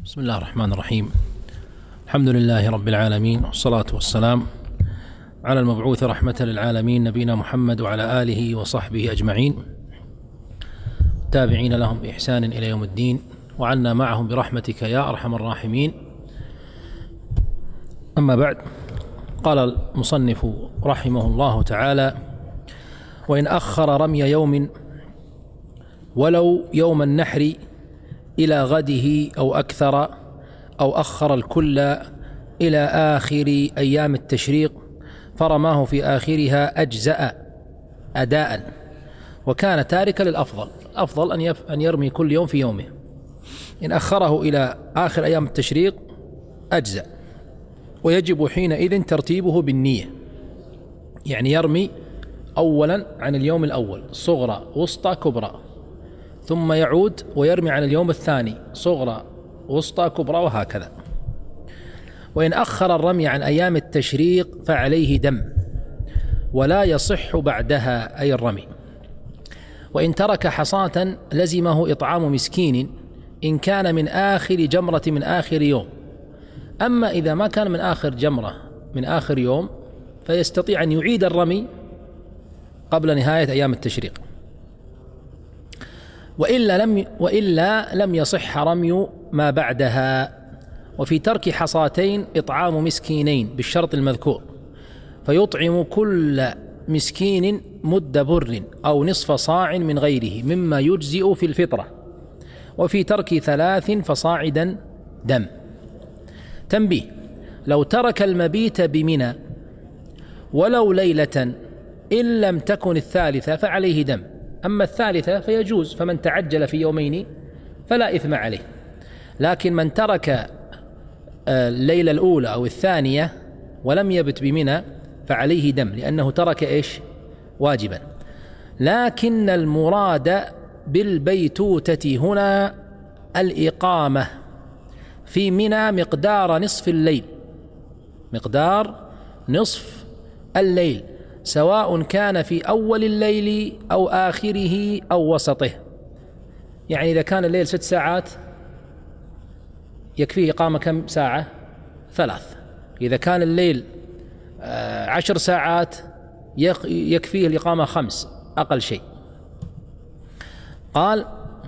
بسم الله الرحمن الرحيم. الحمد لله رب العالمين، والصلاة والسلام على المبعوث رحمة للعالمين نبينا محمد وعلى آله وصحبه أجمعين، تابعين لهم بإحسان إلى يوم الدين، وعنا معهم برحمتك يا أرحم الراحمين. أما بعد، قال المصنف رحمه الله تعالى: وإن أخر رمي يوم ولو يوم النحر إلى غده أو أكثر، أو أخر الكل إلى آخر أيام التشريق فرماه في آخرها أجزأ أداء، وكان تاركا للأفضل. الأفضل أن يرمي كل يوم في يومه. إن أخره إلى آخر أيام التشريق أجزأ، ويجب حينئذ ترتيبه بالنية، يعني يرمي أولا عن اليوم الأول صغرى وسطى كبرى، ثم يعود ويرمي عن اليوم الثاني صغرى وسطى كبرى، وهكذا. وإن أخر الرمي عن أيام التشريق فعليه دم، ولا يصح بعدها أي الرمي. وإن ترك حصاة لزمه إطعام مسكين إن كان من آخر جمرة من آخر يوم. أما إذا ما كان من آخر جمرة من آخر يوم فيستطيع أن يعيد الرمي قبل نهاية أيام التشريق، وإلا لم يصح رمي ما بعدها. وفي ترك حصاتين إطعام مسكينين بالشرط المذكور، فيطعم كل مسكين مد بر أو نصف صاع من غيره مما يجزئ في الفطرة. وفي ترك 3 فصاعدا دم. تنبيه: لو ترك المبيت بمنى ولو ليلة إن لم تكن الثالثة فعليه دم، أما الثالثة فيجوز، فمن تعجل في يومين فلا إثم عليه. لكن من ترك الليلة الأولى أو الثانية ولم يبت بمنى فعليه دم، لأنه ترك واجبا. لكن المراد بالبيتوتة هنا الإقامة في منى مقدار نصف الليل، سواء كان في أول الليل أو آخره أو وسطه. يعني إذا كان الليل 6 ساعات يكفيه إقامة كم ساعة؟ 3. إذا كان الليل 10 ساعات يكفيه الإقامة 5 أقل شيء. قال: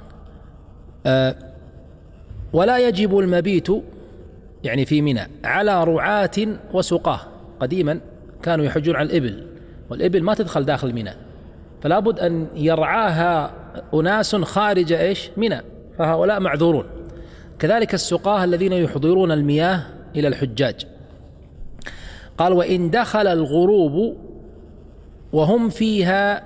ولا يجب المبيت يعني في منى على رعاة وسقاه. قديما كانوا يحجون على الإبل، والإبل ما تدخل داخل منى، فلا بد أن يرعاها أناس خارج منى، فهؤلاء معذورون. كذلك السقاه الذين يحضرون المياه إلى الحجاج. قال: وإن دخل الغروب وهم فيها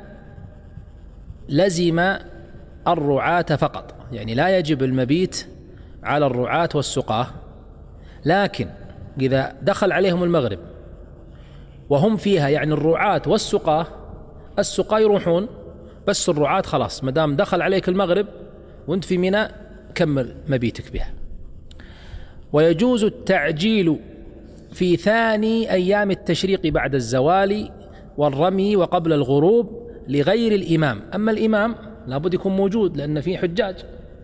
لزم الرعاة فقط، يعني لا يجب المبيت على الرعاة والسقاه. لكن إذا دخل عليهم المغرب وهم فيها، يعني الرعاة والسقاه، السقاه يروحون، بس الرعاة خلاص ما دام دخل عليك المغرب وانت في منى كمل مبيتك بها. ويجوز التعجيل في ثاني أيام التشريق بعد الزوال والرمي وقبل الغروب لغير الإمام. أما الإمام لابد يكون موجود لأن فيه حجاج.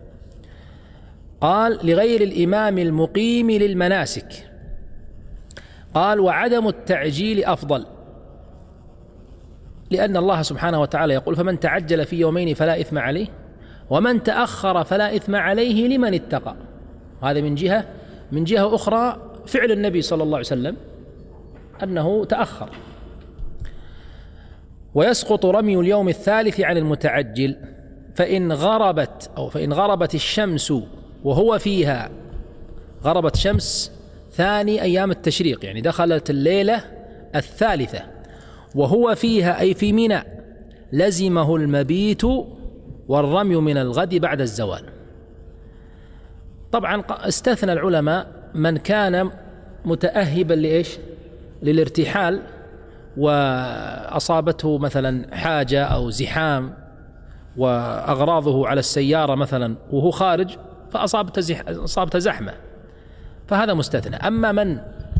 قال: لغير الإمام المقيم للمناسك. قال: وعدم التعجيل أفضل، لأن الله سبحانه وتعالى يقول: فمن تعجل في يومين فلا إثم عليه، ومن تأخر فلا إثم عليه لمن اتقى. هذا من جهة أخرى فعل النبي صلى الله عليه وسلم أنه تأخر. ويسقط رمي اليوم الثالث عن المتعجل فإن غربت الشمس وهو فيها، غربت شمس ثاني أيام التشريق، يعني دخلت الليلة 3 وهو فيها أي في منى، لزمه المبيت والرمي من الغد بعد الزوال. طبعا استثنى العلماء من كان متأهبا للارتحال، وأصابته مثلا حاجة أو زحام وأغراضه على السيارة مثلا وهو خارج فأصابته زحمة، فهذا مستثنى. أما من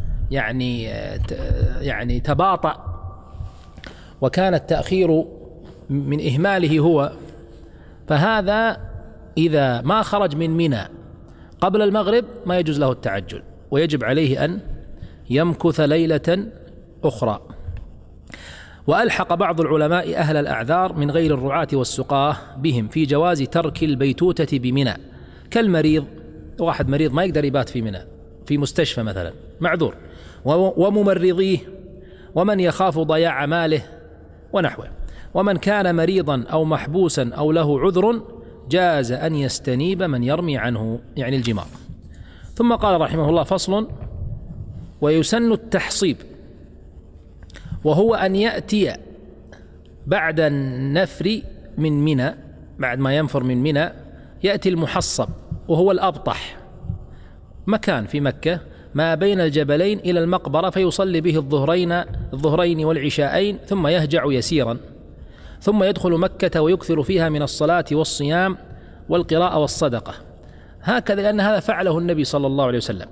يعني تباطأ وكان التأخير من إهماله هو، فهذا إذا ما خرج من منى قبل المغرب ما يجوز له التعجل، ويجب عليه أن يمكث ليلة أخرى. وألحق بعض العلماء أهل الأعذار من غير الرعاة والسقاة بهم في جواز ترك البيتوتة بمنى، كالمريض، واحد مريض ما يقدر يبات في منى، في مستشفى مثلا، معذور، وممرضيه، ومن يخاف ضياع ماله ونحوه. ومن كان مريضا أو محبوسا أو له عذر جاز أن يستنيب من يرمي عنه، يعني الجمار. ثم قال رحمه الله: فصل: ويسن التحصيب، وهو أن يأتي بعد النفر من منى، بعد ما ينفر من منى يأتي المحصب، وهو الأبطح، مكان في مكة ما بين الجبلين إلى المقبرة، فيصلي به الظهرين والعشاءين، ثم يهجع يسيرا، ثم يدخل مكة ويكثر فيها من الصلاة والصيام والقراءة والصدقة، هكذا، لأن هذا فعله النبي صلى الله عليه وسلم.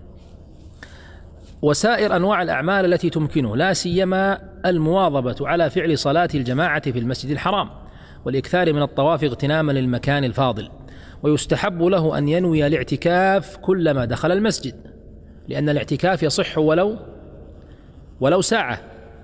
وسائر أنواع الأعمال التي تمكنه، لا سيما المواظبة على فعل صلاة الجماعة في المسجد الحرام، والإكثار من الطواف اغتناما للمكان الفاضل. ويستحب له أن ينوي الاعتكاف كلما دخل المسجد، لأن الاعتكاف يصح ولو ساعة،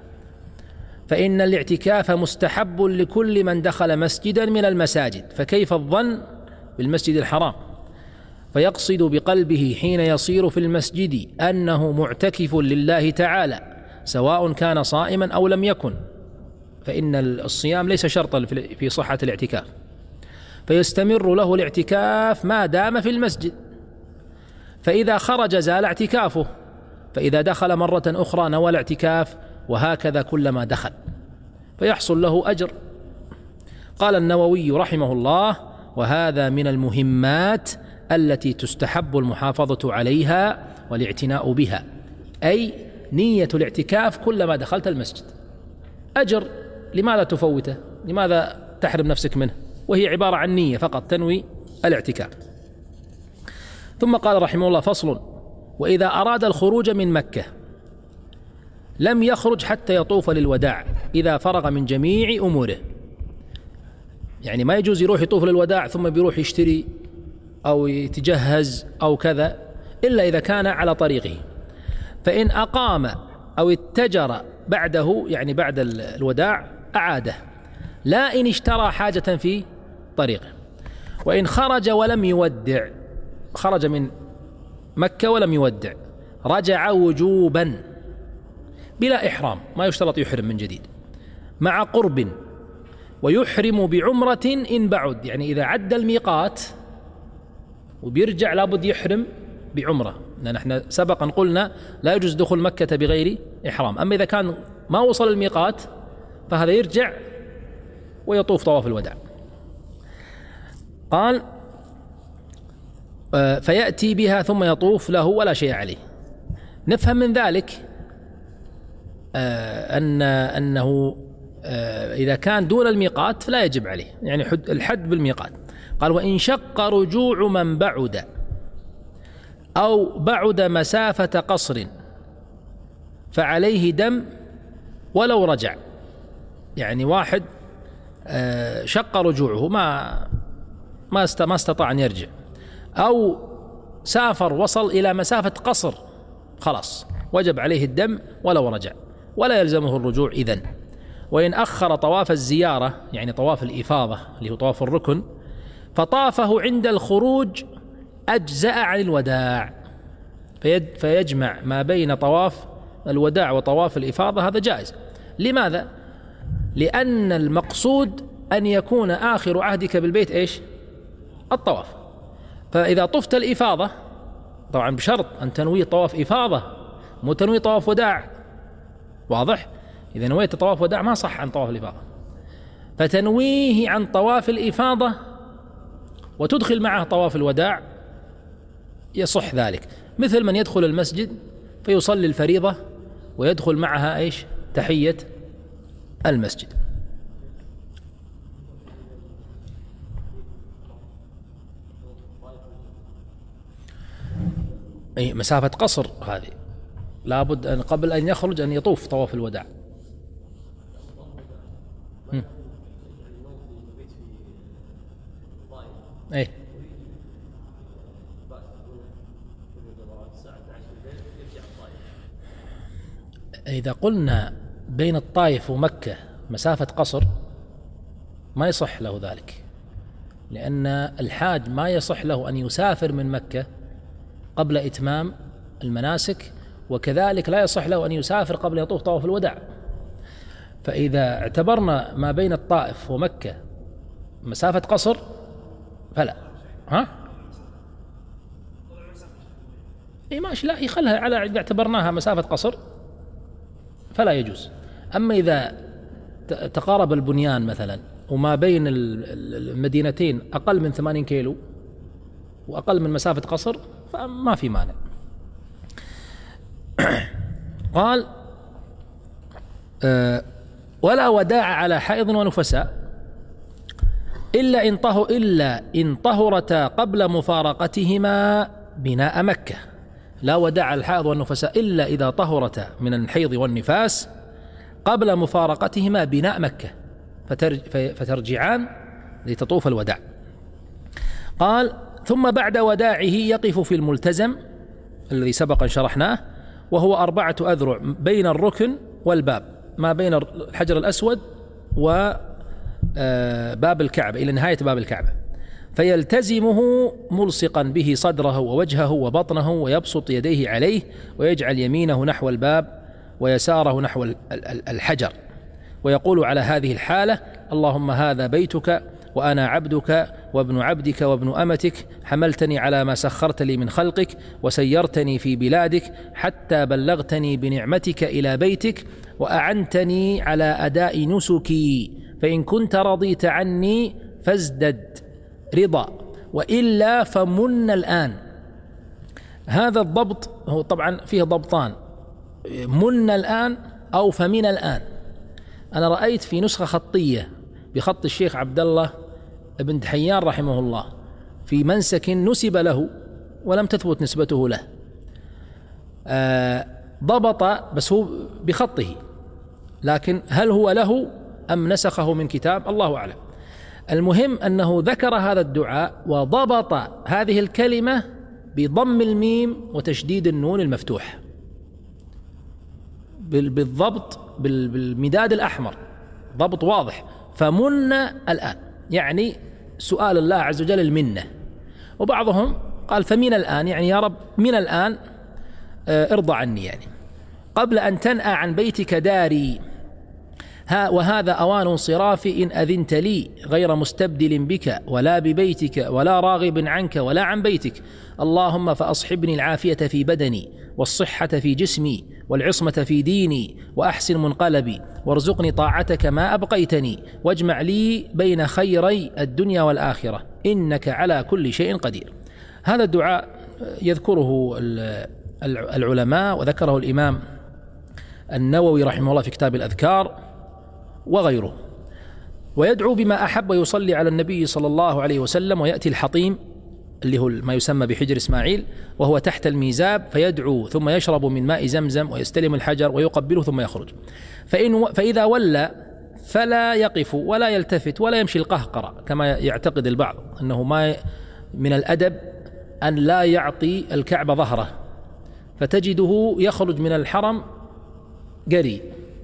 فإن الاعتكاف مستحب لكل من دخل مسجدا من المساجد، فكيف الظن بالمسجد الحرام؟ فيقصد بقلبه حين يصير في المسجد أنه معتكف لله تعالى، سواء كان صائما أو لم يكن، فإن الصيام ليس شرطا في صحة الاعتكاف، فيستمر له الاعتكاف ما دام في المسجد، فإذا خرج زال اعتكافه، فإذا دخل مرة أخرى نوى الاعتكاف، وهكذا كلما دخل، فيحصل له أجر. قال النووي رحمه الله: وهذا من المهمات التي تستحب المحافظة عليها والاعتناء بها، أي نية الاعتكاف كلما دخلت المسجد، أجر، لماذا تفوته؟ لماذا تحرم نفسك منه؟ وهي عبارة عن نية فقط، تنوي الاعتكاف. ثم قال رحمه الله: فصل: وإذا أراد الخروج من مكة لم يخرج حتى يطوف للوداع إذا فرغ من جميع أموره، يعني ما يجوز يروح يطوف للوداع ثم بيروح يشتري أو يتجهز أو كذا، إلا إذا كان على طريقه، فإن أقام أو اتجر بعده، يعني بعد الوداع، أعاده، لا إن اشترى حاجة في طريقه. وإن خرج ولم يودع، خرج من مكة ولم يودع، رجع وجوبا بلا إحرام، ما يشترط يحرم من جديد، مع قرب، ويحرم بعمرة إن بعد، يعني إذا عد الميقات وبيرجع لابد يحرم بعمرة، لأن احنا سبقا قلنا لا يجوز دخول مكة بغير إحرام. أما إذا كان ما وصل الميقات فهذا يرجع ويطوف طواف الوداع. قال: فيأتي بها ثم يطوف له ولا شيء عليه. نفهم من ذلك أنه إذا كان دون الميقات فلا يجب عليه، يعني الحد بالميقات. قال: وإن شق رجوع من بعد أو بعد مسافة قصر فعليه دم ولو رجع، يعني واحد شق رجوعه، ما استطاع أن يرجع، أو سافر وصل إلى مسافة قصر، خلاص وجب عليه الدم ولو رجع، ولا يلزمه الرجوع إذن. وإن أخر طواف الزيارة، يعني طواف الإفاضة اللي هو طواف الركن، فطافه عند الخروج أجزأ عن الوداع، فيجمع ما بين طواف الوداع وطواف الإفاضة، هذا جائز. لماذا؟ لأن المقصود أن يكون آخر عهدك بالبيت إيش؟ الطواف. فإذا طفت الإفاضة، طبعا بشرط أن تنوي طواف إفاضة، مو تنوي طواف وداع، واضح؟ إذا نويت طواف وداع ما صح عن طواف الإفاضة، فتنويه عن طواف الإفاضة وتدخل معه طواف الوداع يصح ذلك. مثل من يدخل المسجد فيصلي الفريضة ويدخل معها إيش؟ تحية المسجد. أي مسافة قصر هذه، لابد أن قبل أن يخرج أن يطوف طواف الوداع. إذا قلنا بين الطائف ومكة مسافة قصر ما يصح له ذلك، لأن الحاج ما يصح له أن يسافر من مكة قبل إتمام المناسك، وكذلك لا يصح له أن يسافر قبل يطوف طواف الوداع. فإذا اعتبرنا ما بين الطائف ومكة مسافة قصر فلا. ماشي، لا يخلها على إذا اعتبرناها مسافة قصر فلا يجوز. أما إذا تقارب البنيان مثلا وما بين المدينتين أقل من 80 كيلو وأقل من مسافة قصر فما في مانع. قال ولا وداع على حائض ونفساء إلا إن طهرتا قبل مفارقتهما بناء مكة. لا وداع على الحائض والنفساء إلا إذا طهرتا من الحيض والنفاس قبل مفارقتهما بناء مكة فترجعان لتطوف الوداع. قال ثم بعد وداعه يقف في الملتزم الذي سبق شرحناه، وهو 4 أذرع بين الركن والباب، ما بين الحجر الأسود وباب الكعبة إلى نهاية باب الكعبة، فيلتزمه ملصقا به صدره ووجهه وبطنه، ويبسط يديه عليه ويجعل يمينه نحو الباب ويساره نحو الحجر، ويقول على هذه الحالة: اللهم هذا بيتك وأنا عبدك وابن عبدك وابن أمتك، حملتني على ما سخرت لي من خلقك وسيرتني في بلادك حتى بلغتني بنعمتك إلى بيتك وأعنتني على أداء نسكي، فإن كنت رضيت عني فازدد رضا وإلا فمن الآن. هذا الضبط هو طبعا فيه ضبطان: من الآن أو فمن الآن. أنا رأيت في نسخة خطية بخط الشيخ عبد الله بن حيان رحمه الله في منسك نسب له ولم تثبت نسبته له، ضبط بس هو بخطه، لكن هل هو له أم نسخه من كتاب الله أعلم. المهم أنه ذكر هذا الدعاء وضبط هذه الكلمة بضم الميم وتشديد النون المفتوح بالضبط بالمداد الأحمر، ضبط واضح. فمن الآن يعني سؤال الله عز وجل المنة. وبعضهم قال فمن الآن يعني يا رب من الآن ارضى عني، يعني قبل أن تنأى عن بيتك داري، وهذا أوان انصرافي إن أذنت لي، غير مستبدل بك ولا ببيتك ولا راغب عنك ولا عن بيتك. اللهم فأصحبني العافية في بدني والصحة في جسمي والعصمة في ديني وأحسن منقلبي، وارزقني طاعتك ما أبقيتني، واجمع لي بين خيري الدنيا والآخرة، إنك على كل شيء قدير. هذا الدعاء يذكره العلماء، وذكره الإمام النووي رحمه الله في كتاب الأذكار وغيره. ويدعو بما أحب ويصلي على النبي صلى الله عليه وسلم، ويأتي الحطيم اللي هو ما يسمى بحجر إسماعيل وهو تحت الميزاب، فيدعو ثم يشرب من ماء زمزم ويستلم الحجر ويقبله ثم يخرج. فإذا ولى فلا يقف ولا يلتفت ولا يمشي القهقرة كما يعتقد البعض، أنه ما من الأدب أن لا يعطي الكعبة ظهره، فتجده يخرج من الحرم قري.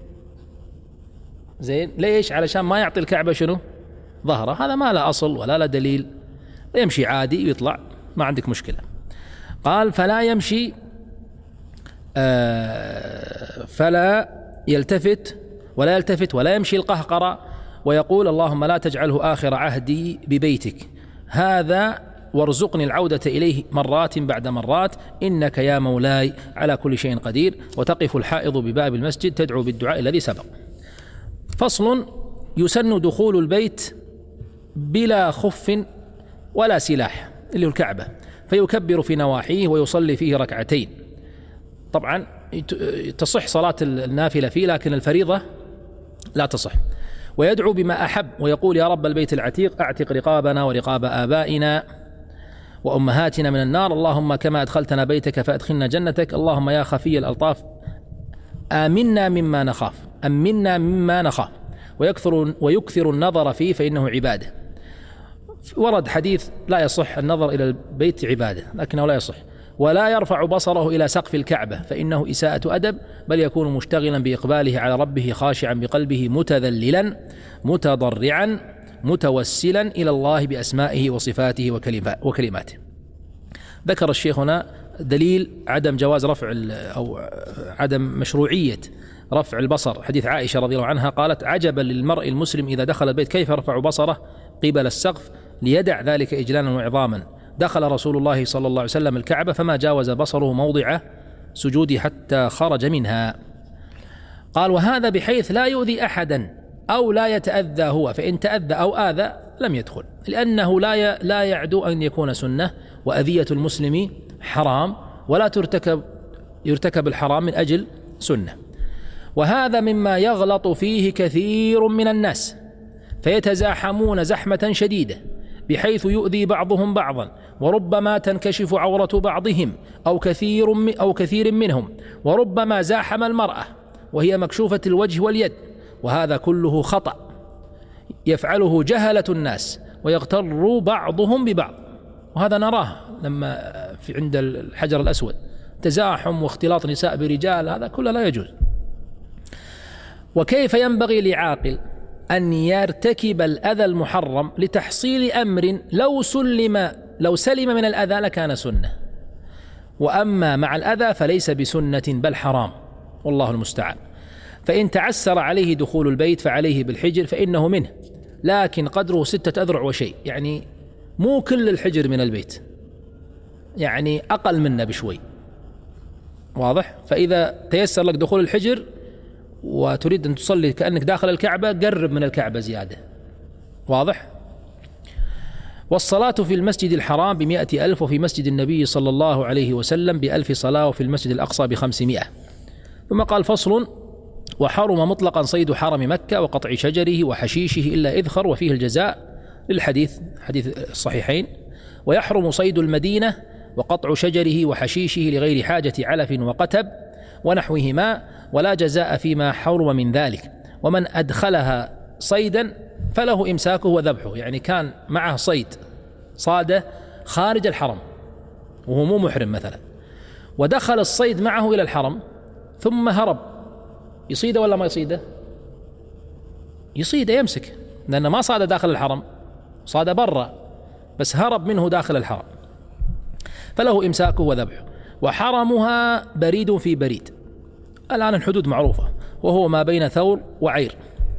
زين، ليش؟ علشان ما يعطي الكعبة شنو؟ ظهره. هذا ما لا أصل ولا لا دليل، يمشي عادي ويطلع ما عندك مشكلة. قال فلا يمشي فلا يلتفت ولا يمشي القهقرة، ويقول اللهم لا تجعله آخر عهدي ببيتك هذا، وارزقني العودة إليه مرات بعد مرات، إنك يا مولاي على كل شيء قدير. وتقف الحائض بباب المسجد تدعو بالدعاء الذي سبق. فصل: يسن دخول البيت بلا خف ولا سلاح اللي هو الكعبة، فيكبر في نواحيه ويصلي فيه ركعتين. طبعا تصح صلاة النافلة فيه، لكن الفريضة لا تصح. ويدعو بما أحب ويقول: يا رب البيت العتيق أعتق رقابنا ورقاب آبائنا وأمهاتنا من النار، اللهم كما أدخلتنا بيتك فأدخلنا جنتك، اللهم يا خفي الألطاف آمنا مما نخاف، ويكثر النظر فيه فإنه عبادة. ورد حديث لا يصح النظر إلى البيت عبادة، لكنه لا يصح. ولا يرفع بصره إلى سقف الكعبة فإنه إساءة أدب، بل يكون مشتغلا بإقباله على ربه خاشعا بقلبه متذللا متضرعا متوسلا إلى الله بأسمائه وصفاته وكلماته. ذكر الشيخ هنا دليل عدم جواز رفع أو عدم مشروعية رفع البصر. حديث عائشة رضي الله عنها قالت: عجبا للمرء المسلم إذا دخل البيت كيف يرفع بصره قبل السقف ليدع ذلك إجلالا وعظاما. دخل رسول الله صلى الله عليه وسلم الكعبة فما جاوز بصره موضع سجوده حتى خرج منها. قال: وهذا بحيث لا يؤذي أحدا أو لا يتأذى هو، فإن تأذى أو آذى لم يدخل، لأنه لا يعدو أن يكون سنة، وأذية المسلم حرام، ولا يرتكب الحرام من أجل سنة. وهذا مما يغلط فيه كثير من الناس فيتزاحمون زحمة شديدة بحيث يؤذي بعضهم بعضا، وربما تنكشف عورة بعضهم أو كثير منهم، وربما زاحم المرأة وهي مكشوفة الوجه واليد، وهذا كله خطأ يفعله جهلة الناس ويغتر بعضهم ببعض. وهذا نراه لما عند الحجر الأسود تزاحم واختلاط نساء برجال، هذا كله لا يجوز. وكيف ينبغي لعاقل أن يرتكب الأذى المحرم لتحصيل أمر لو سلم من الأذى لكان سنة، وأما مع الأذى فليس بسنة بل حرام، والله المستعان. فإن تعسر عليه دخول البيت فعليه بالحجر فإنه منه، لكن قدره 6 أذرع وشيء، يعني مو كل الحجر من البيت، يعني أقل منه بشوي، واضح؟ فإذا تيسر لك دخول الحجر وتريد أن تصلي كأنك داخل الكعبة، قرب من الكعبة زيادة، واضح؟ والصلاة في المسجد الحرام ب100,000، وفي مسجد النبي صلى الله عليه وسلم ب1000 صلاة، وفي المسجد الأقصى ب500. ثم قال: فصل: وحرم مطلقا صيد حرم مكة وقطع شجره وحشيشه إلا إذخر، وفيه الجزاء للحديث حديث الصحيحين. ويحرم صيد المدينة وقطع شجره وحشيشه لغير حاجة علف وقتب ونحوهما، ولا جزاء فيما حرم من ذلك. ومن أدخلها صيدا فله إمساكه وذبحه، يعني كان معه صيد صاده خارج الحرم وهو مو محرم مثلا، ودخل الصيد معه إلى الحرم ثم هرب، يصيده ولا ما يصيده؟ يصيده، يمسك، لأنه ما صاد داخل الحرم، صاد برا بس هرب منه داخل الحرم، فله إمساكه وذبحه. وحرمها بريد في بريد، الآن الحدود معروفة، وهو ما بين ثور وعير.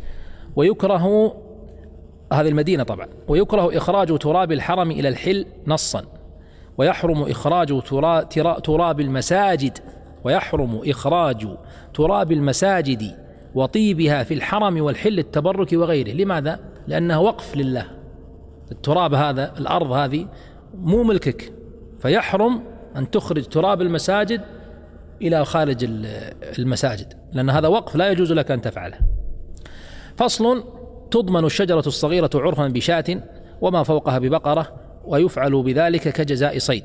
ويكره، هذه المدينة طبعا، ويكره إخراج تراب الحرم إلى الحل نصا. ويحرم إخراج تراب المساجد، ويحرم إخراج تراب المساجد وطيبها في الحرم والحل التبرك وغيره. لماذا؟ لأنها وقف لله، التراب هذا، الأرض هذه مو ملكك، فيحرم أن تخرج تراب المساجد إلى خارج المساجد، لأن هذا وقف لا يجوز لك أن تفعله. فصل: تضمن الشجرة الصغيرة عرفا بشاة وما فوقها ببقرة، ويفعل بذلك كجزاء صيد،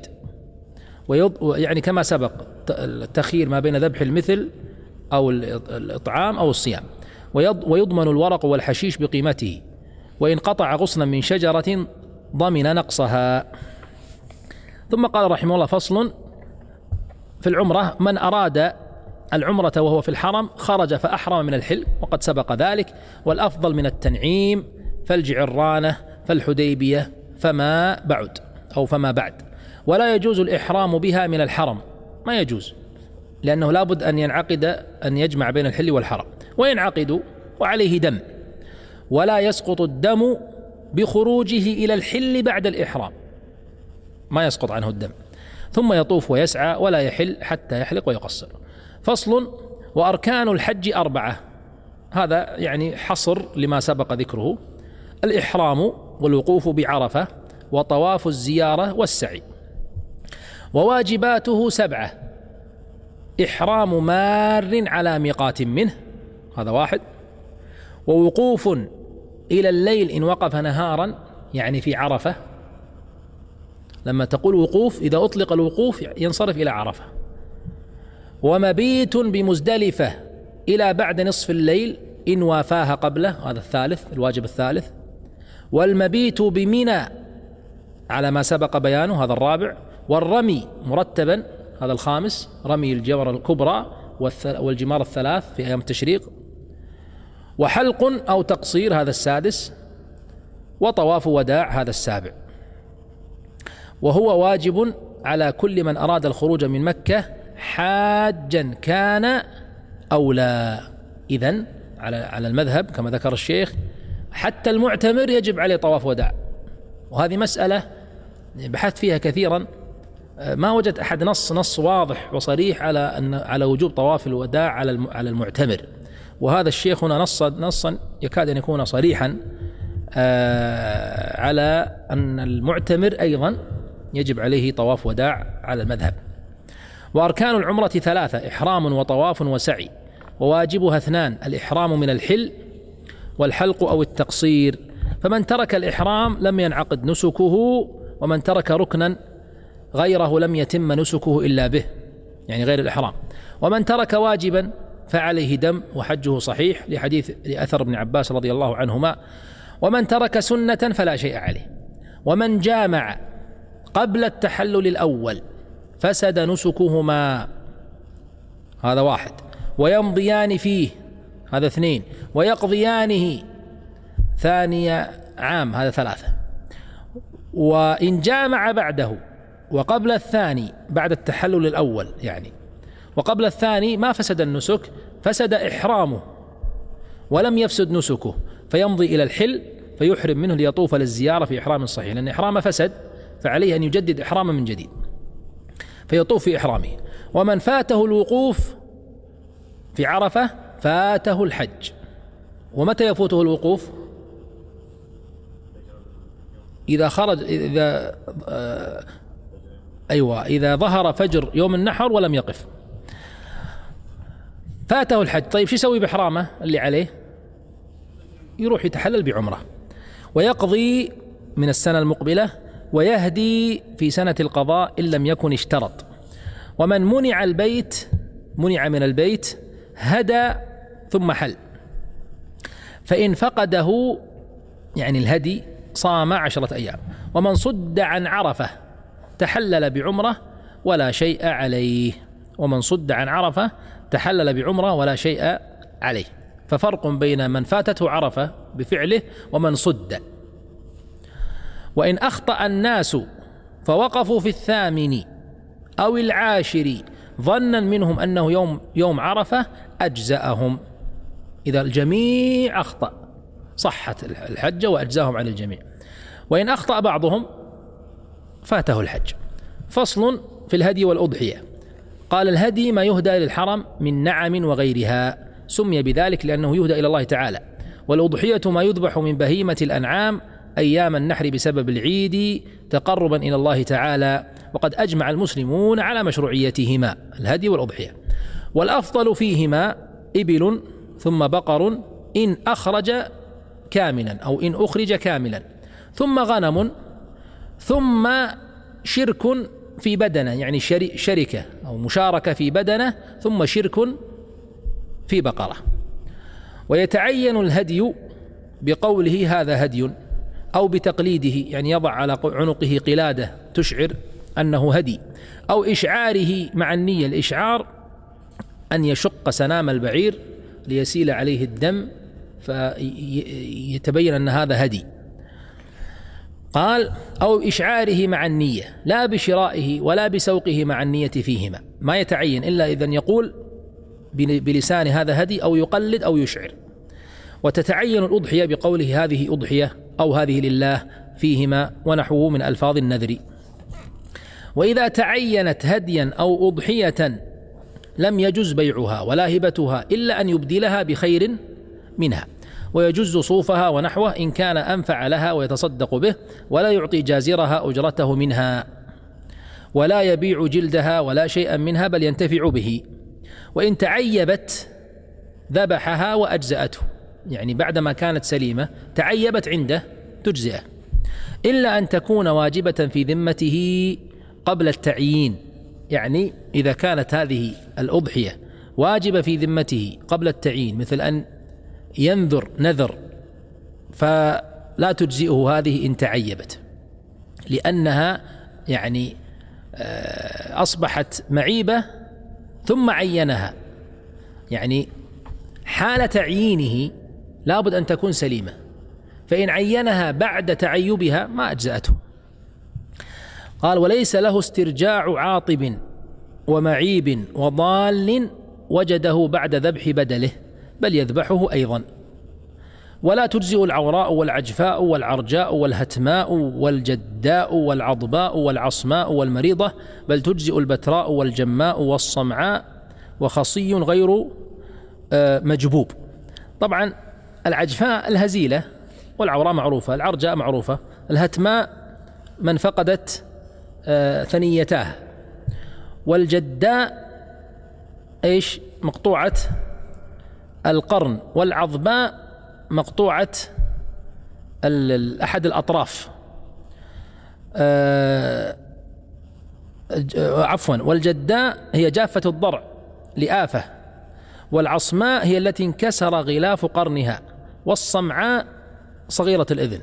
يعني كما سبق التخيير ما بين ذبح المثل أو الإطعام أو الصيام. ويضمن الورق والحشيش بقيمته، وإن قطع غصنا من شجرة ضمن نقصها. ثم قال رحمه الله: فصل: في العمرة: من أراد العمرة وهو في الحرم خرج فأحرم من الحل، وقد سبق ذلك. والأفضل من التنعيم فالجعرانة فالحديبية فما بعد. ولا يجوز الإحرام بها من الحرم، ما يجوز، لأنه لابد أن يجمع بين الحل والحرم، وينعقد وعليه دم، ولا يسقط الدم بخروجه إلى الحل بعد الإحرام، ما يسقط عنه الدم. ثم يطوف ويسعى ولا يحل حتى يحلق ويقصر. فصل: وأركان الحج 4، هذا يعني حصر لما سبق ذكره: الإحرام والوقوف بعرفة وطواف الزيارة والسعي. وواجباته 7: إحرام مار على ميقات منه، هذا 1. ووقوف إلى الليل إن وقف نهارا، يعني في عرفة، لما تقول وقوف إذا أطلق الوقوف ينصرف إلى عرفة. ومبيت بمزدلفة إلى بعد نصف الليل إن وافاها قبله، هذا الواجب الثالث. والمبيت بمنى على ما سبق بيانه، هذا 4. والرمي مرتبا هذا الخامس، رمي الجمرة الكبرى والجمار الثلاث في أيام التشريق، وحلق أو تقصير هذا السادس، وطواف وداع هذا السابع. وهو واجب على كل من أراد الخروج من مكة حاجا كان أو لا. إذن على المذهب كما ذكر الشيخ حتى المعتمر يجب عليه طواف وداع، وهذه مسألة بحثت فيها كثيرا، ما وجدت أحد نص واضح وصريح على وجوب طواف الوداع على المعتمر. وهذا الشيخ هنا نصا يكاد أن يكون صريحا على أن المعتمر أيضا يجب عليه طواف وداع على المذهب. وأركان العمرة 3: إحرام وطواف وسعي، وواجبها 2: الإحرام من الحل والحلق أو التقصير. فمن ترك الإحرام لم ينعقد نسكه، ومن ترك ركنا غيره لم يتم نسكه إلا به، يعني غير الإحرام. ومن ترك واجبا فعليه دم وحجه صحيح، لأثر ابن عباس رضي الله عنهما. ومن ترك سنة فلا شيء عليه. ومن جامع قبل التحلل الأول فسد نسكهما، هذا 1. ويمضيان فيه، هذا 2. ويقضيانه ثاني عام، هذا 3. وإن جامع بعده وقبل الثاني بعد التحلل الأول يعني، وقبل الثاني ما فسد النسك، فسد إحرامه ولم يفسد نسكه، فيمضي إلى الحل فيحرم منه ليطوف للزيارة في إحرام صحيح، لأن إحرامه فسد فعليه أن يجدد إحرامه من جديد فيطوف في إحرامه. ومن فاته الوقوف في عرفة فاته الحج. ومتى يفوته الوقوف؟ إذا ظهر فجر يوم النحر ولم يقف فاته الحج. طيب شو يسوي بإحرامه اللي عليه؟ يروح يتحلل بعمرة، ويقضي من السنة المقبلة، ويهدي في سنة القضاء إن لم يكن اشترط. ومن منع من البيت هدى ثم حل، فإن فقده يعني الهدي صام 10 أيام. ومن صد عن عرفة تحلل بعمرة ولا شيء عليه. ومن صد عن عرفة تحلل بعمرة ولا شيء عليه. ففرق بين من فاتته عرفة بفعله ومن صد. وإن أخطأ الناس فوقفوا في 8 أو 10 ظنا منهم أنه يوم عرفة أجزأهم. إذا الجميع أخطأ صحت الحجة وأجزاهم عن الجميع. وإن أخطأ بعضهم فاته الحج. فصل في الهدي والأضحية. قال: الهدي ما يهدى للحرم من نعم وغيرها، سمي بذلك لأنه يهدى إلى الله تعالى. والأضحية ما يذبح من بهيمة الأنعام أيام النحر بسبب العيد تقربا إلى الله تعالى. وقد أجمع المسلمون على مشروعيتهما الهدي والأضحية. والأفضل فيهما إبل ثم بقر إن أخرج كاملا أو إن أخرج كاملا، ثم غنم، ثم شرك في بدنة يعني شركة أو مشاركة في بدنة، ثم شرك في بقرة. ويتعين الهدي بقوله هذا هدي، أو بتقليده يعني يضع على عنقه قلادة تشعر أنه هدي، أو إشعاره مع النية. الإشعار أن يشق سنام البعير ليسيل عليه الدم فيتبين أن هذا هدي. قال: أو إشعاره مع النية، لا بشرائه ولا بسوقه مع النية فيهما، ما يتعين إلا إذن يقول بلسان هذا هدي أو يقلد أو يشعر. وتتعين الأضحية بقوله هذه أضحية أو هذه لله فيهما ونحوه من ألفاظ النذر. وإذا تعينت هديا أو أضحية لم يجز بيعها ولا هبتها إلا أن يبدلها بخير منها، ويجز صوفها ونحوه إن كان أنفع لها ويتصدق به، ولا يعطي جازرها أجرته منها، ولا يبيع جلدها ولا شيئا منها بل ينتفع به. وإن تعيبت ذبحها وأجزأته، يعني بعدما كانت سليمة تعيبت عنده تجزئه، إلا أن تكون واجبة في ذمته قبل التعيين. يعني إذا كانت هذه الأضحية واجبة في ذمته قبل التعيين، مثل أن ينذر نذر فلا تجزئه هذه إن تعيبت، لأنها يعني أصبحت معيبة ثم عينها، يعني حال تعيينه لابد أن تكون سليمة، فإن عينها بعد تعيبها ما أجزأته. قال: وليس له استرجاع عاطب ومعيب وضال وجده بعد ذبح بدله، بل يذبحه أيضا. ولا تجزئ العوراء والعجفاء والعرجاء والهتماء والجداء والعضباء والعصماء والمريضة، بل تجزئ البتراء والجماء والصمعاء وخصي غير مجبوب. طبعا العجفاء الهزيلة، والعوراء معروفة، العرجاء معروفة، الهتماء من فقدت ثنيتاه، والجداء ايش؟ مقطوعة القرن، والعضباء مقطوعة أحد الأطراف، عفوا، والجداء هي جافة الضرع لآفة، والعصماء هي التي انكسر غلاف قرنها، والصمعاء صغيرة الإذن.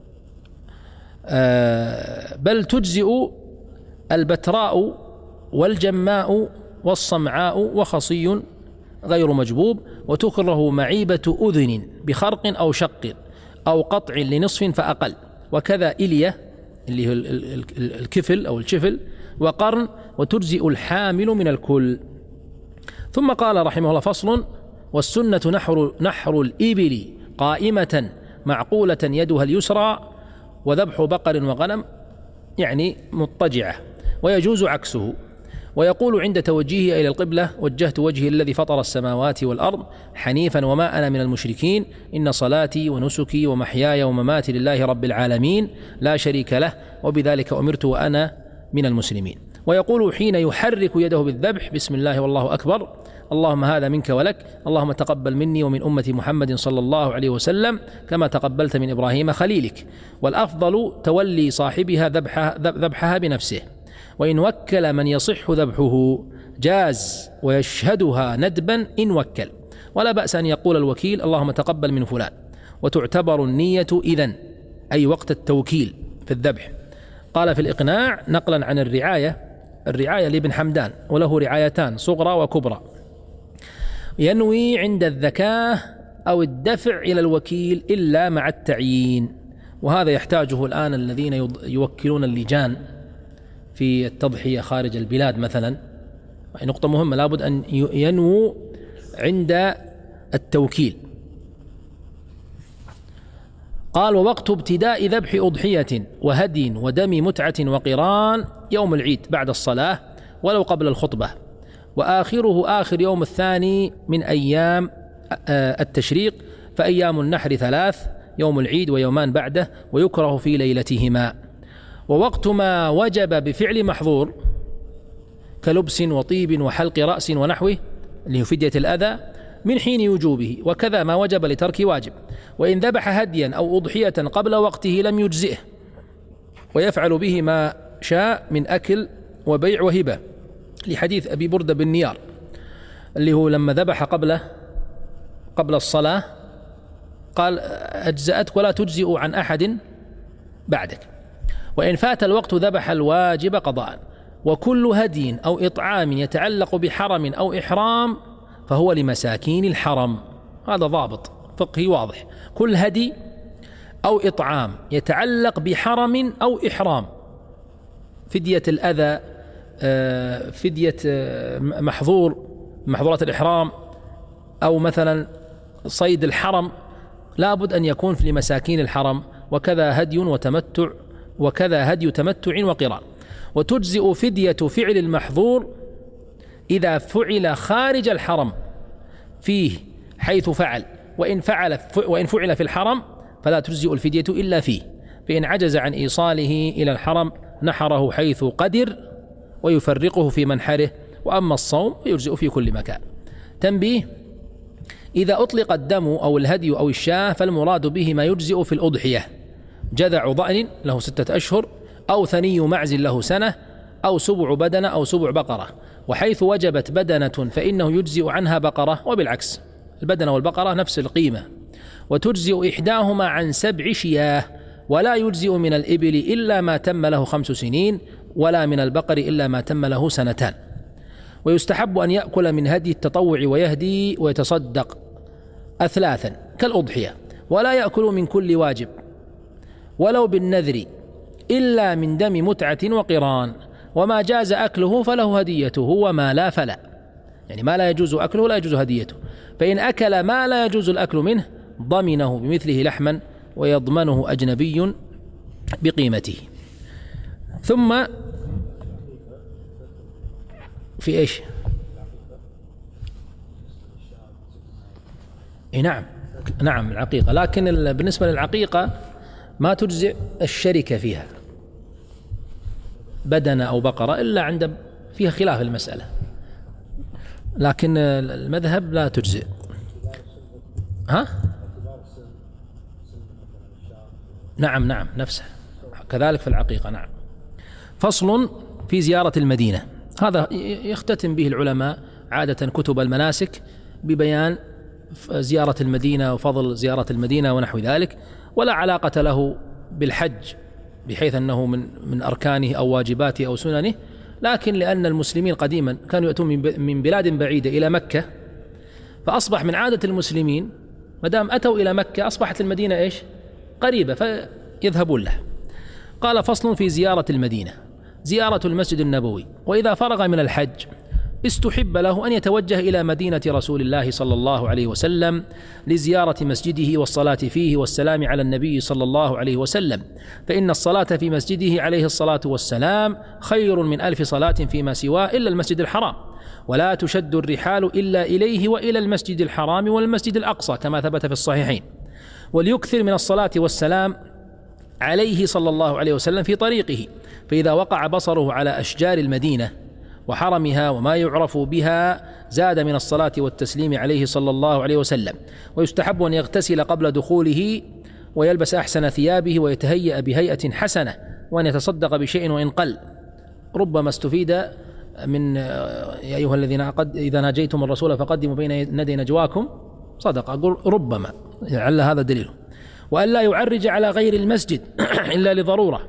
بل تجزئ البتراء والجماء والصمعاء وخصي غير مجبوب، وتكره معيبة أذن بخرق أو شق أو قطع لنصف فأقل، وكذا إلية اللي هو الكفل أو الشفل، وقرن، وتجزئ الحامل من الكل. ثم قال رحمه الله: فصل: والسنة نحر الإبل قائمة معقولة يدها اليسرى، وذبح بقر وغنم يعني مضطجعة، ويجوز عكسه. ويقول عند توجيهه إلى القبلة: وجهت وجهي الذي فطر السماوات والأرض حنيفا وما أنا من المشركين، إن صلاتي ونسكي ومحياي ومماتي لله رب العالمين لا شريك له، وبذلك أمرت وأنا من المسلمين. ويقول حين يحرك يده بالذبح: بسم الله والله أكبر، اللهم هذا منك ولك، اللهم تقبل مني ومن أمة محمد صلى الله عليه وسلم كما تقبلت من إبراهيم خليلك. والأفضل تولي صاحبها ذبحها بنفسه، وإن وكل من يصح ذبحه جاز، ويشهدها ندبا إن وكل، ولا بأس أن يقول الوكيل: اللهم تقبل من فلان. وتعتبر النية إذن، أي وقت التوكيل في الذبح. قال في الإقناع نقلا عن الرعاية لابن حمدان، وله رعايتان صغرى وكبرى: ينوي عند الذكاة أو الدفع إلى الوكيل إلا مع التعيين، وهذا يحتاجه الآن الذين يوكلون اللجان في التضحية خارج البلاد مثلا. نقطة مهمة، لابد أن ينووا عند التوكيل. قال: ووقت ابتداء ذبح أضحية وهدي ودم متعة وقران يوم العيد بعد الصلاة ولو قبل الخطبة، وآخره آخر يوم الثاني من أيام التشريق، فأيام النحر 3، يوم العيد ويومان بعده، ويكره في ليلتهما. ووقت ما وجب بفعل محظور كلبس وطيب وحلق رأس ونحوه اللي هو فدية الأذى من حين وجوبه، وكذا ما وجب لترك واجب. وإن ذبح هديا أو أضحية قبل وقته لم يجزئه، ويفعل به ما شاء من أكل وبيع وهبة، لحديث أبي بردة بن نيار اللي هو لما ذبح قبل الصلاة قال: أجزأتك ولا تجزئ عن أحد بعدك. وإن فات الوقت ذبح الواجب قضاء. وكل هدي أو إطعام يتعلق بحرم أو إحرام فهو لمساكين الحرم. هذا ضابط فقهي واضح. كل هدي أو إطعام يتعلق بحرم أو إحرام، فدية الأذى، فدية محظورات الإحرام، أو مثلا صيد الحرم، لابد أن يكون في لمساكين الحرم. وكذا هدي تمتع وقران. وتجزئ فدية فعل المحظور إذا فعل خارج الحرم فيه حيث فعل، وإن فعل في الحرم فلا تجزئ الفدية إلا فيه، فإن عجز عن إيصاله إلى الحرم نحره حيث قدر ويفرقه في منحره. وأما الصوم فيجزئ في كل مكان. تنبيه: إذا أطلق الدم أو الهدي أو الشاة فالمراد به ما يجزئ في الأضحية: جذع ضأن له 6 أشهر، أو ثني معز له 1 سنة، أو سبع بدنة أو سبع بقرة. وحيث وجبت بدنة فإنه يجزئ عنها بقرة، وبالعكس البدنة والبقرة نفس القيمة. وتجزئ إحداهما عن 7 شياه، ولا يجزئ من الإبل إلا ما تم له 5 سنين، ولا من البقر إلا ما تم له 2 سنين. ويستحب أن يأكل من هدي التطوع ويهدي ويتصدق 3 كالأضحية، ولا يأكل من كل واجب ولو بالنذر إلا من دم متعة وقران، وما جاز أكله فله هديته، وما لا فلا، يعني ما لا يجوز أكله لا يجوز هديته. فإن أكل ما لا يجوز الأكل منه ضمنه بمثله لحما ويضمنه أجنبي بقيمته. ثم في إيش؟ نعم العقيقة، لكن بالنسبة للعقيقة ما تجزئ الشركة فيها بدنة أو بقرة إلا عند فيها خلاف المسألة، لكن المذهب لا تجزئ. نعم نفسه كذلك في العقيقة. نعم. فصل في زيارة المدينة، هذا يختتم به العلماء عادة كتب المناسك ببيان زيارة المدينة وفضل زيارة المدينة ونحو ذلك، ولا علاقة له بالحج بحيث أنه من أركانه أو واجباته أو سننه، لكن لأن المسلمين قديما كانوا يأتون من بلاد بعيدة إلى مكة، فأصبح من عادة المسلمين ما دام أتوا إلى مكة أصبحت المدينة إيش؟ قريبة، فيذهبون له. قال: فصل في زيارة المدينة، زيارة المسجد النبوي. وإذا فرغ من الحج استحب له أن يتوجه إلى مدينة رسول الله صلى الله عليه وسلم لزيارة مسجده والصلاة فيه والسلام على النبي صلى الله عليه وسلم، فإن الصلاة في مسجده عليه الصلاة والسلام خير من 1000 صلاة فيما سواه إلا المسجد الحرام، ولا تشد الرحال إلا إليه وإلى المسجد الحرام والمسجد الأقصى كما ثبت في الصحيحين. وليكثر من الصلاة والسلام عليه صلى الله عليه وسلم في طريقه، فإذا وقع بصره على أشجار المدينة وحرمها وما يعرف بها زاد من الصلاة والتسليم عليه صلى الله عليه وسلم. ويستحب أن يغتسل قبل دخوله ويلبس أحسن ثيابه ويتهيأ بهيئة حسنة، وأن يتصدق بشيء وإن قل. ربما استفيد من يا أيها الذين إذا ناجيتم الرسول فقدموا بين يدي نجواكم صدق، أقول ربما لعل هذا دليل. وأن لا يعرج على غير المسجد إلا لضرورة،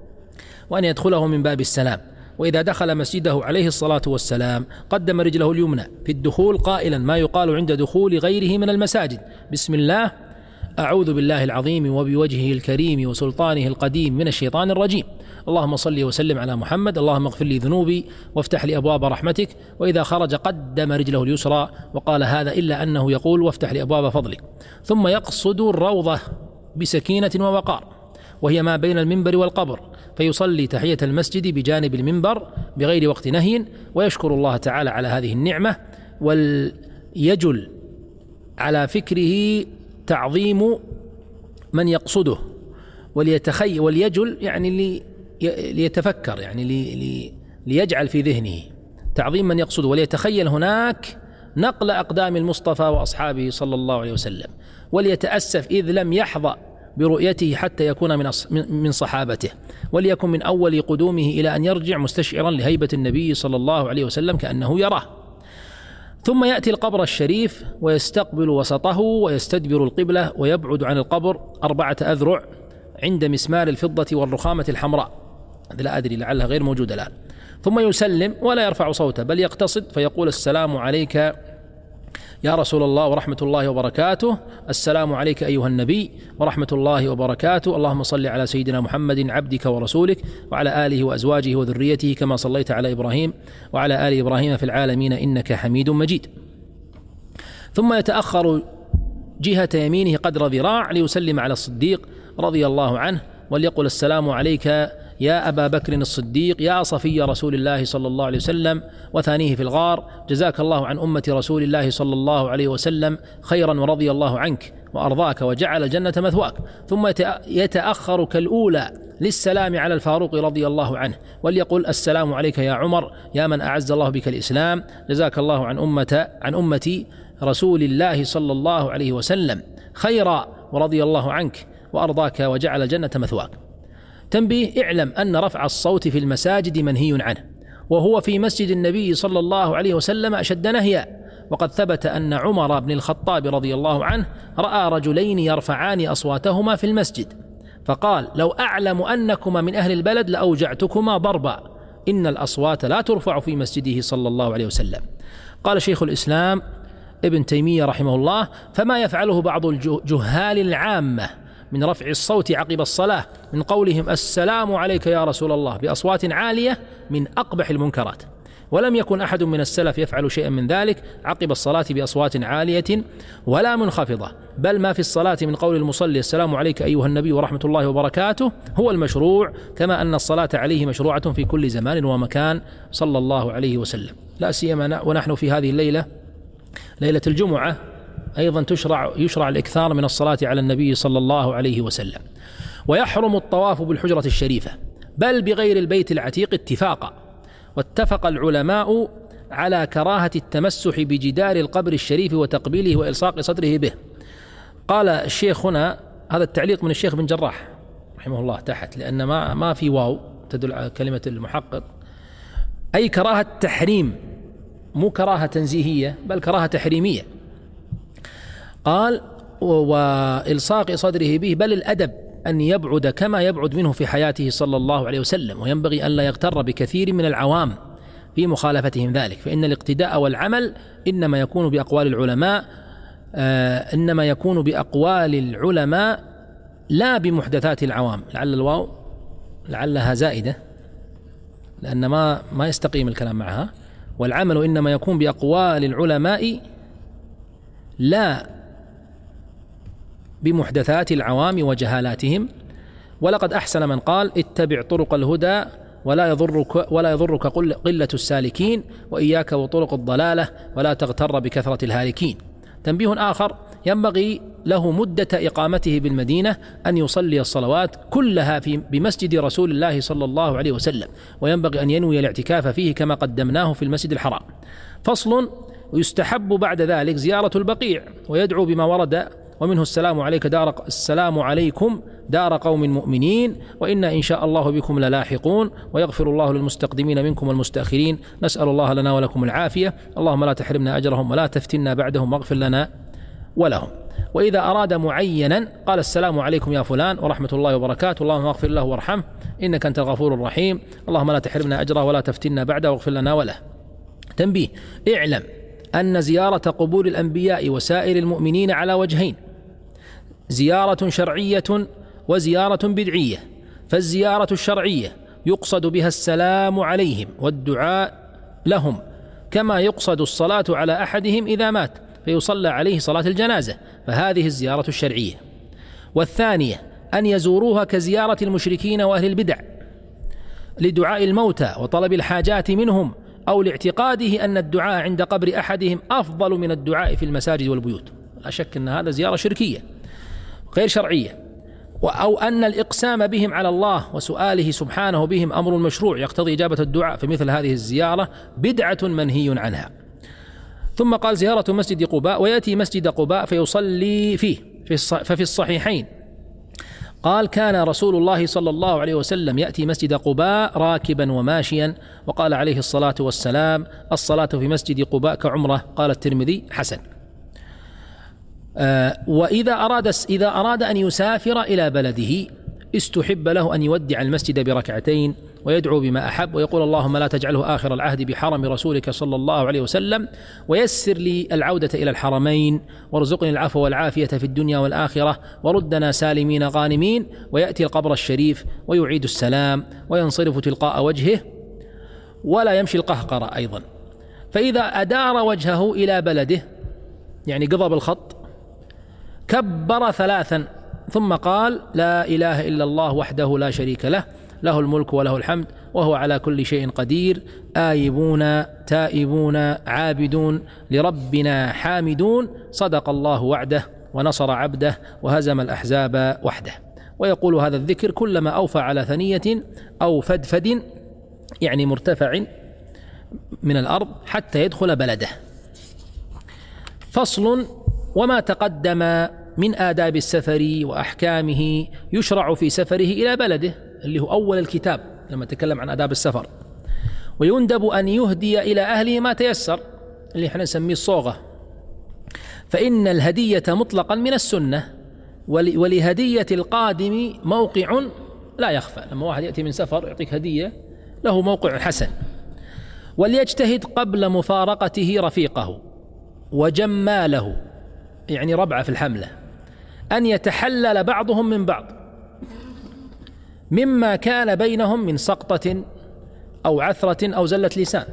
وأن يدخله من باب السلام. وإذا دخل مسجده عليه الصلاة والسلام قدم رجله اليمنى في الدخول قائلا ما يقال عند دخول غيره من المساجد: بسم الله، أعوذ بالله العظيم وبوجهه الكريم وسلطانه القديم من الشيطان الرجيم، اللهم صل وسلم على محمد، اللهم اغفر لي ذنوبي وافتح لي أبواب رحمتك. وإذا خرج قدم رجله اليسرى وقال هذا إلا أنه يقول وافتح لي أبواب فضلك. ثم يقصد الروضة بسكينة ووقار، وهي ما بين المنبر والقبر، فيصلي تحية المسجد بجانب المنبر بغير وقت نهي، ويشكر الله تعالى على هذه النعمة، وليجل على فكره تعظيم من يقصده، وليتخيل وليجل يعني ليتفكر يعني ليجعل في ذهنه تعظيم من يقصده، وليتخيل هناك نقل أقدام المصطفى وأصحابه صلى الله عليه وسلم، وليتأسف إذ لم يحظى برؤيته حتى يكون من صحابته، وليكن من أول قدومه إلى أن يرجع مستشعرا لهيبة النبي صلى الله عليه وسلم كأنه يراه. ثم يأتي القبر الشريف ويستقبل وسطه ويستدبر القبلة، ويبعد عن القبر 4 أذرع عند مسمار الفضة والرخامة الحمراء، هذا لا أدري لعلها غير موجودة الآن. ثم يسلم ولا يرفع صوته بل يقتصد فيقول: السلام عليك يا رسول الله ورحمة الله وبركاته، السلام عليك أيها النبي ورحمة الله وبركاته، اللهم صل على سيدنا محمد عبدك ورسولك وعلى آله وأزواجه وذريته كما صليت على إبراهيم وعلى آل إبراهيم في العالمين إنك حميد مجيد. ثم يتأخر جهة يمينه قدر ذراع ليسلم على الصديق رضي الله عنه، وليقل: السلام عليك يا أبا بكر الصديق يا صفي رسول الله صلى الله عليه وسلم، وثانيه في الغار: جزاك الله عن أمة رسول الله صلى الله عليه وسلم خيرا ورضي الله عنك وأرضاك وجعل الجنة مثواك. ثم يتأخر كالأولى للسلام على الفاروق رضي الله عنه، وليقل: السلام عليك يا عمر يا من أعز الله بك الإسلام، جزاك الله عن أمتي رسول الله صلى الله عليه وسلم خيرا ورضي الله عنك وأرضاك وجعل الجنة مثواك. تنبيه: اعلم أن رفع الصوت في المساجد منهي عنه، وهو في مسجد النبي صلى الله عليه وسلم أشد نهيا. وقد ثبت أن عمر بن الخطاب رضي الله عنه رأى رجلين يرفعان أصواتهما في المسجد، فقال: لو أعلم أنكما من أهل البلد لأوجعتكما ضربا، إن الأصوات لا ترفع في مسجده صلى الله عليه وسلم. قال شيخ الإسلام ابن تيمية رحمه الله: فما يفعله بعض الجهال العامة من رفع الصوت عقب الصلاة من قولهم السلام عليك يا رسول الله بأصوات عالية من أقبح المنكرات، ولم يكن أحد من السلف يفعل شيئا من ذلك عقب الصلاة بأصوات عالية ولا منخفضة، بل ما في الصلاة من قول المصلي السلام عليك أيها النبي ورحمة الله وبركاته هو المشروع، كما أن الصلاة عليه مشروعة في كل زمان ومكان صلى الله عليه وسلم. لا سيما ونحن في هذه الليلة ليلة الجمعة أيضا يشرع الإكثار من الصلاة على النبي صلى الله عليه وسلم. ويحرم الطواف بالحجرة الشريفة بل بغير البيت العتيق اتفاقا، واتفق العلماء على كراهة التمسح بجدار القبر الشريف وتقبيله وإلصاق صدره به. قال الشيخ هنا، هذا التعليق من الشيخ بن جراح رحمه الله تحت، لأن ما في واو تدل على كلمة المحقق، أي كراهة تحريم، مو كراهة تنزيهية بل كراهة تحريمية. قال وإلصاق صدره به، بل الأدب أن يبعد كما يبعد منه في حياته صلى الله عليه وسلم، وينبغي أن لا يغتر بكثير من العوام في مخالفتهم ذلك، فإن الاقتداء والعمل إنما يكون بأقوال العلماء لا بمحدثات العوام. لعل الواو لعلها زائدة لأن ما يستقيم الكلام معها. والعمل إنما يكون بأقوال العلماء لا بمحدثات العوام وجهالاتهم. ولقد أحسن من قال اتبع طرق الهدى ولا يضرك قلة السالكين، وإياك وطرق الضلالة ولا تغتر بكثرة الهالكين. تنبيه آخر: ينبغي له مدة إقامته بالمدينة أن يصلي الصلوات كلها بمسجد رسول الله صلى الله عليه وسلم، وينبغي أن ينوي الاعتكاف فيه كما قدمناه في المسجد الحرام. فصل: ويستحب بعد ذلك زيارة البقيع ويدعو بما ورد، ومنه السلام عليكم دار قوم مؤمنين وإنا إن شاء الله بكم للاحقون، ويغفر الله للمستقدمين منكم والمستأخرين. نسأل الله لنا ولكم العافية، اللهم لا تحرمنا أجرهم ولا تفتنا بعدهم واغفر لنا ولهم. وإذا أراد معينا قال السلام عليكم يا فلان ورحمة الله وبركاته، اللهم اغفر له وارحمه إنك أنت الغفور الرحيم، اللهم لا تحرمنا أجره ولا تفتنا بعده واغفر لنا وله. تنبيه: اعلم أن زيارة قبور الأنبياء وسائر المؤمنين على وجهين: زيارة شرعية وزيارة بدعية. فالزيارة الشرعية يقصد بها السلام عليهم والدعاء لهم، كما يقصد الصلاة على أحدهم إذا مات فيصلى عليه صلاة الجنازة، فهذه الزيارة الشرعية. والثانية أن يزوروها كزيارة المشركين وأهل البدع لدعاء الموتى وطلب الحاجات منهم، أو لاعتقاده أن الدعاء عند قبر أحدهم أفضل من الدعاء في المساجد والبيوت. لا شك أن هذا زيارة شركية غير شرعية. أو أن الإقسام بهم على الله وسؤاله سبحانه بهم أمر مشروع يقتضي إجابة الدعاء، فمثل هذه الزيارة بدعة منهي عنها. ثم قال: زيارة مسجد قباء، ويأتي مسجد قباء فيصلي فيه. ففي الصحيحين قال: كان رسول الله صلى الله عليه وسلم يأتي مسجد قباء راكبا وماشيا، وقال عليه الصلاة والسلام: الصلاة في مسجد قباء كعمرة. قال الترمذي: حسن. وإذا أراد أن يسافر إلى بلده استحب له أن يودع المسجد بركعتين ويدعو بما أحب، ويقول: اللهم لا تجعله آخر العهد بحرم رسولك صلى الله عليه وسلم، ويسر لي العودة إلى الحرمين، وارزقني العفو والعافية في الدنيا والآخرة، وردنا سالمين غانمين. ويأتي القبر الشريف ويعيد السلام وينصرف تلقاء وجهه ولا يمشي القهقرة أيضا. فإذا أدار وجهه إلى بلده يعني قضى بالخط كبر 3 ثم قال: لا إله إلا الله وحده لا شريك له، له الملك وله الحمد وهو على كل شيء قدير، آيبون تائبون عابدون لربنا حامدون، صدق الله وعده ونصر عبده وهزم الأحزاب وحده. ويقول هذا الذكر كلما أوفى على ثنية أو فدفد يعني مرتفع من الأرض حتى يدخل بلده. فصل: وما تقدم من آداب السفر وأحكامه يشرع في سفره إلى بلده، اللي هو أول الكتاب لما تكلم عن آداب السفر. ويندب أن يهدي إلى أهله ما تيسر، اللي احنا نسميه الصوغة، فإن الهدية مطلقا من السنة، ولهدية القادم موقع لا يخفى. لما واحد يأتي من سفر يعطيك هدية له موقع حسن. وليجتهد قبل مفارقته رفيقه وجماله، يعني ربعه في الحملة، أن يتحلل بعضهم من بعض مما كان بينهم من سقطة أو عثرة أو زلة لسان،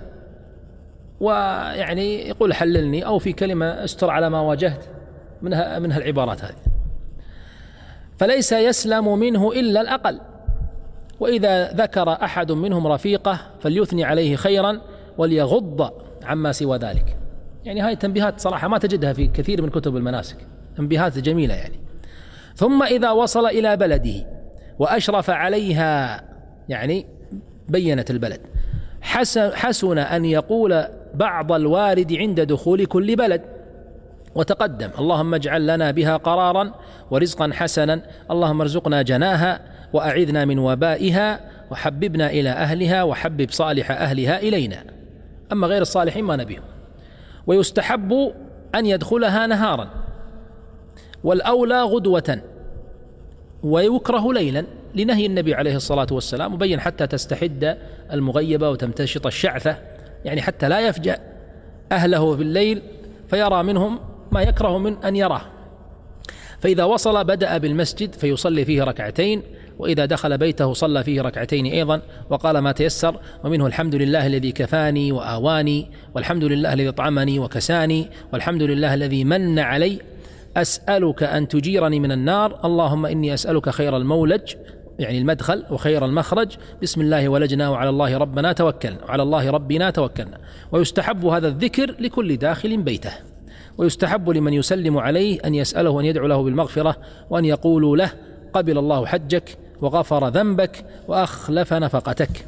ويعني يقول حللني، أو في كلمة استر على ما واجهت، منها العبارات هذه. فليس يسلم منه إلا الأقل. وإذا ذكر أحد منهم رفيقه فليثني عليه خيرا وليغض عما سوى ذلك. يعني هاي تنبيهات صراحة ما تجدها في كثير من كتب المناسك، تنبيهات جميلة يعني. ثم إذا وصل إلى بلده وأشرف عليها، يعني بينت البلد، حسن أن يقول بعض الوارد عند دخول كل بلد، وتقدم: اللهم اجعل لنا بها قرارا ورزقا حسنا، اللهم ارزقنا جناها وأعذنا من وبائها، وحببنا إلى أهلها، وحبب صالح أهلها إلينا، أما غير الصالحين ما نبيهم. ويستحب أن يدخلها نهارا، والأولى غدوة، ويكره ليلا لنهي النبي عليه الصلاة والسلام، وبين حتى تستحد المغيبة وتمتشط الشعثة، يعني حتى لا يفجأ أهله في الليل فيرى منهم ما يكره من أن يراه. فإذا وصل بدأ بالمسجد فيصلي فيه ركعتين، وإذا دخل بيته صلى فيه ركعتين أيضا، وقال ما تيسر، ومنه: الحمد لله الذي كفاني وآواني، والحمد لله الذي طعمني وكساني، والحمد لله الذي من علي، أسألك أن تجيرني من النار، اللهم إني أسألك خير المولج، يعني المدخل، وخير المخرج، بسم الله ولجنا وعلى الله ربنا توكلنا، وعلى الله ربنا توكلنا. ويستحب هذا الذكر لكل داخل بيته. ويستحب لمن يسلم عليه أن يسأله أن يدعو له بالمغفرة، وأن يقولوا له: قبل الله حجك وغفر ذنبك وأخلف نفقتك.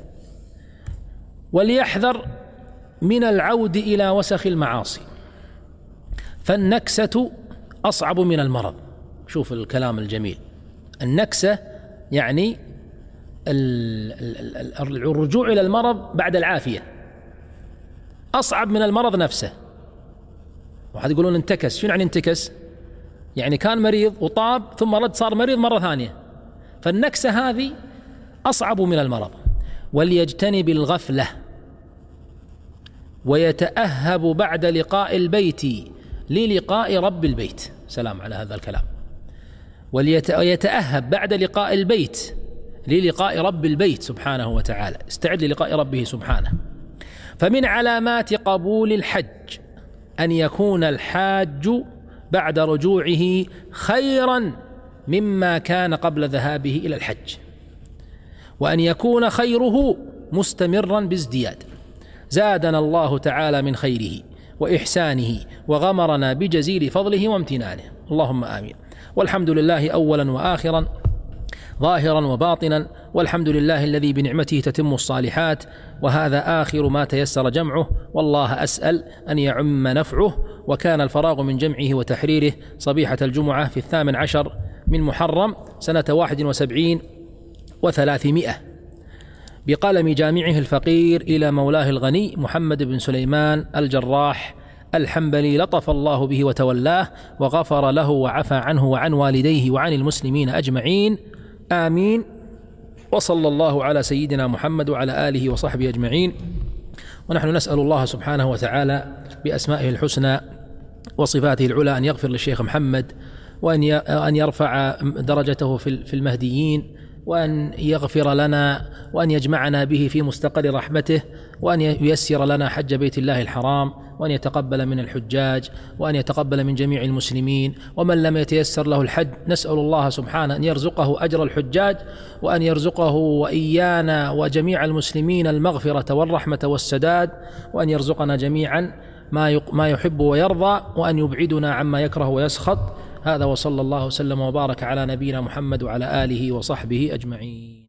وليحذر من العود إلى وسخ المعاصي، فالنكسة أصعب من المرض. شوف الكلام الجميل، النكسة يعني الرجوع إلى المرض بعد العافية أصعب من المرض نفسه. واحد يقولون انتكس، شنو يعني انتكس؟ يعني كان مريض وطاب ثم رد صار مريض مرة ثانية، فالنكسة هذه أصعب من المرض. وليجتنب الغفلة، ويتأهب بعد لقاء البيت للقاء رب البيت. سلام على هذا الكلام. ويتأهب بعد لقاء البيت للقاء رب البيت سبحانه وتعالى، استعد للقاء ربه سبحانه. فمن علامات قبول الحج أن يكون الحاج بعد رجوعه خيرا مما كان قبل ذهابه إلى الحج، وأن يكون خيره مستمرا بازدياد. زادنا الله تعالى من خيره وإحسانه وغمرنا بجزيل فضله وامتنانه، اللهم آمين. والحمد لله أولا وآخرا، ظاهرا وباطنا، والحمد لله الذي بنعمته تتم الصالحات. وهذا آخر ما تيسر جمعه، والله أسأل أن يعم نفعه. وكان الفراغ من جمعه وتحريره صبيحة الجمعة في 18 من محرم سنة 71 و300 بقلم جامعه الفقير إلى مولاه الغني محمد بن سليمان الجراح الحنبلي، لطف الله به وتولاه وغفر له وعفى عنه وعن والديه وعن المسلمين أجمعين، آمين. وصلى الله على سيدنا محمد وعلى آله وصحبه أجمعين. ونحن نسأل الله سبحانه وتعالى بأسمائه الحسنى وصفاته العلى أن يغفر للشيخ محمد، وأن يرفع درجته في المهديين، وأن يغفر لنا، وأن يجمعنا به في مستقر رحمته، وأن ييسر لنا حج بيت الله الحرام، وأن يتقبل من الحجاج، وأن يتقبل من جميع المسلمين. ومن لم يتيسر له الحج نسأل الله سبحانه أن يرزقه أجر الحجاج، وأن يرزقه وإيانا وجميع المسلمين المغفرة والرحمة والسداد، وأن يرزقنا جميعا ما يحب ويرضى، وأن يبعدنا عما يكره ويسخط. هذا وصلى الله وسلم وبارك على نبينا محمد وعلى آله وصحبه أجمعين.